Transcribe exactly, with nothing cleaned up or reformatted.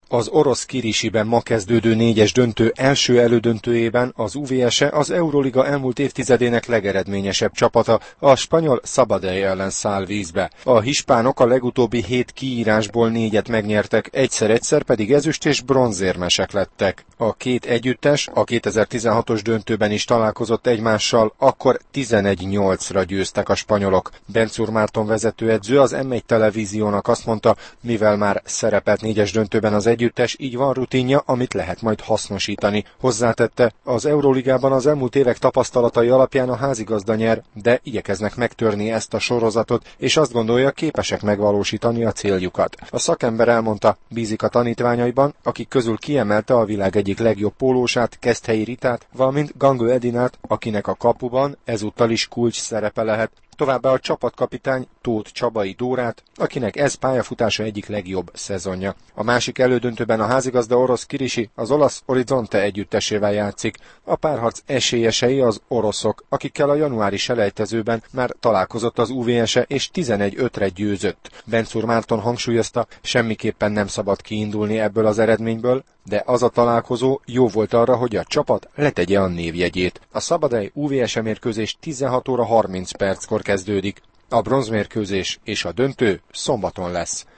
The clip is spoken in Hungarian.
Az orosz Kirisiben ma kezdődő négyes döntő első elődöntőjében az u vé es e az Euroliga elmúlt évtizedének legeredményesebb csapata, a spanyol Sabadell ellen száll vízbe. A hispánok a legutóbbi hét kiírásból négyet megnyertek, egyszer-egyszer pedig ezüst és bronzérmesek lettek. A két együttes a kétezer-tizenhatos döntőben is találkozott egymással, akkor tizenegy nyolcra győztek a spanyolok. Bencúr Márton vezetőedző az em egy televíziónak azt mondta, mivel már szerepelt négyes döntőben az együttes, így van rutinja, amit lehet majd hasznosítani. Hozzátette, az Euroligában az elmúlt évek tapasztalatai alapján a házigazda nyer, de igyekeznek megtörni ezt a sorozatot, és azt gondolja, képesek megvalósítani a céljukat. A szakember elmondta, bízik a tanítványaiban, akik közül kiemelte a világ egyik legjobb pólósát, Keszthelyi Ritát, valamint Gangő Edinát, akinek a kapuban ezúttal is kulcs szerepe lehet. Továbbá a csapatkapitány Tóth Csabai Dórát, akinek ez pályafutása egyik legjobb szezonja. A másik elődöntőben a házigazda orosz Kirisi az olasz Orizzonte együttesével játszik. A párharc esélyesei az oroszok, akikkel a januári selejtezőben már találkozott az u vé es e és tizenegy ötre győzött. Bencúr Márton hangsúlyozta, semmiképpen nem szabad kiindulni ebből az eredményből, de az a találkozó jó volt arra, hogy a csapat letegye a névjegyét. A Sabadell u vé es e mérkőzés tizenhat óra harminc perckor kezdődik. A bronzmérkőzés és a döntő szombaton lesz.